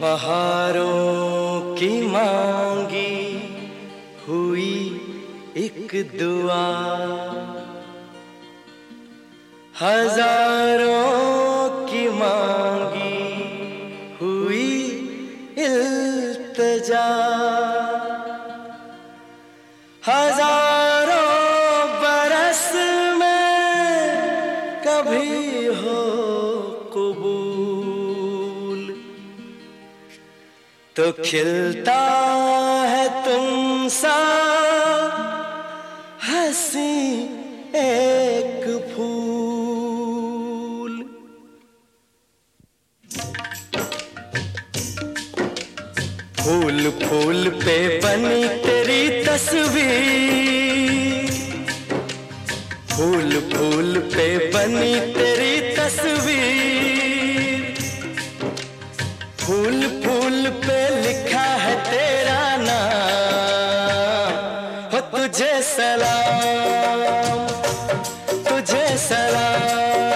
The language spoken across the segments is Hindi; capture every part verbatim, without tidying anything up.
बहारों की मांगी हुई एक दुआ, हजारों की मांगी हुई इल्तिजा, हजारों बरस में कभी हो कबूल, तो खिलता है तुमसा हंसी एक फूल। फूल फूल पे बनी तेरी तस्वीर, फूल फूल पे बनी तेरी तस्वीर, फूल फूल पे लिखा है तेरा नाम, हो तुझे सलाम, तुझे सलाम।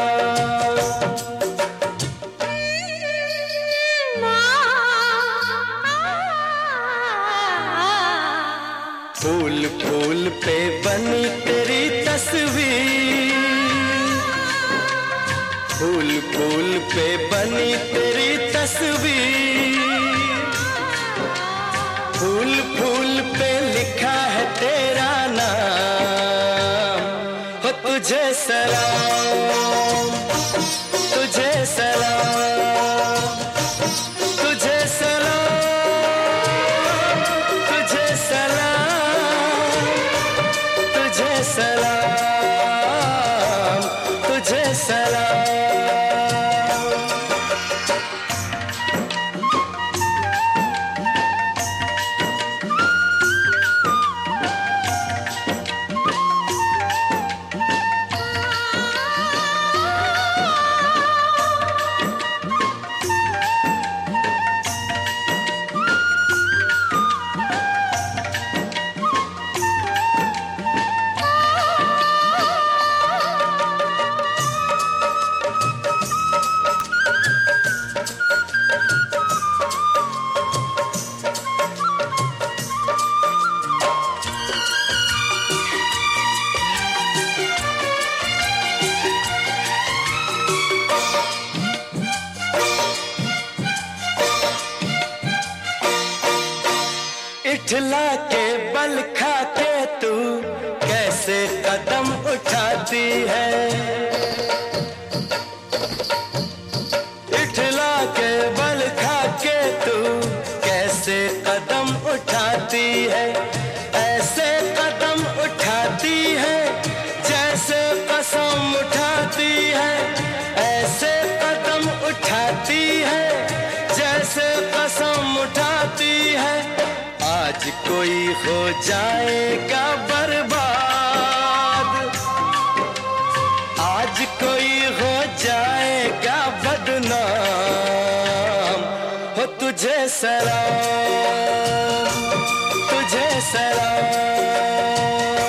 फूल फूल पे बनी तेरी तस्वीर, फूल फूल पे बनी तेरी तस्वीर, फूल फूल पे लिखा है तेरा नाम, हो तुझे सलाम, तुझे सलाम, तुझे सलाम, तुझे सलाम, तुझे सलाम, तुझे सलाम। इठला के बल खा के तू कैसे कदम उठाती है, इठला के बल खा के तू कैसे कदम उठाती है, ऐसे कदम उठाती है जैसे कसम उठाती है, ऐसे कदम उठाती है जैसे कसम उठाती है। आज कोई हो जाएगा बर्बाद, आज कोई हो जाएगा बदनाम, हो तुझे सलाम, तुझे सलाम।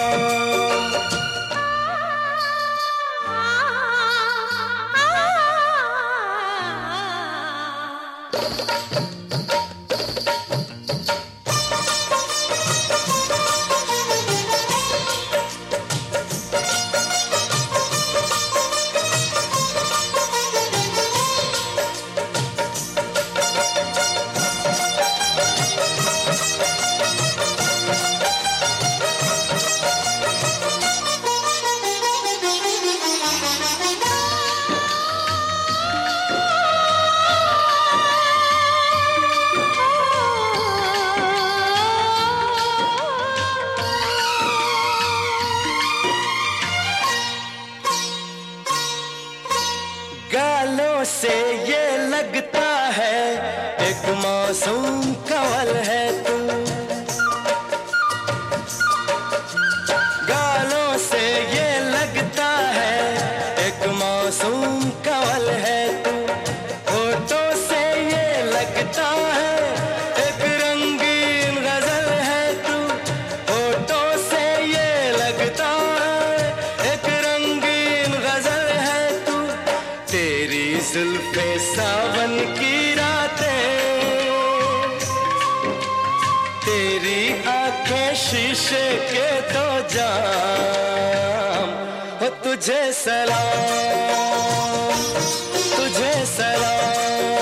गालों से ये लगता है एक मासूम कंवल है तू, गालों से ये लगता है एक मासूम कंवल है तू, होठों से ये लगता है एक रंगीन गजल है तू, होठों से ये लगता है एक रंगीन गजल है तू, तेरी जुल्फे सावन की रातें तेरी आंखें शीशे के दो जाम, हो तुझे सलाम, तुझे सलाम।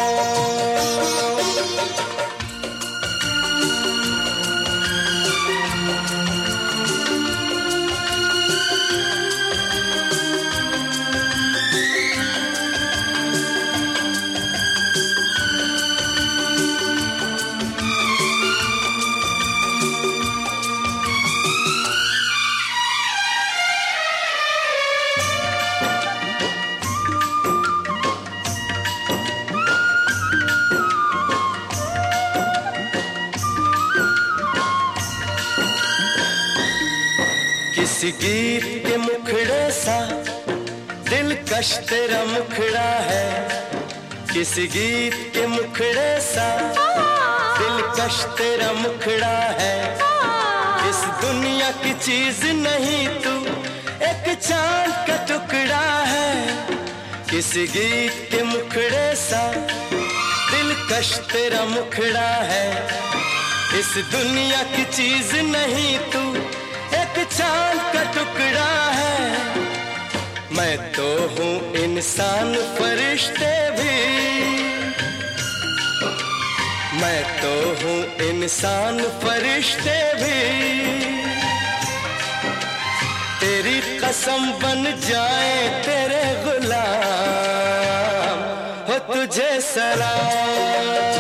किसी गीत के मुखड़े सा दिलकश तेरा मुखड़ा है, किसी गीत के मुखड़े सा दिलकश तेरा मुखड़ा है। इस दुनिया की चीज नहीं तू एक चांद का टुकड़ा है, किसी गीत के मुखड़े सा दिलकश तेरा मुखड़ा है। इस दुनिया की चीज नहीं तू एक चांद का टुकड़ा है। मैं तो हूँ इंसान फरिश्ते भी, मैं तो हूँ इंसान फरिश्ते भी तेरी कसम बन जाए तेरे गुलाम, हो तुझे सलाम।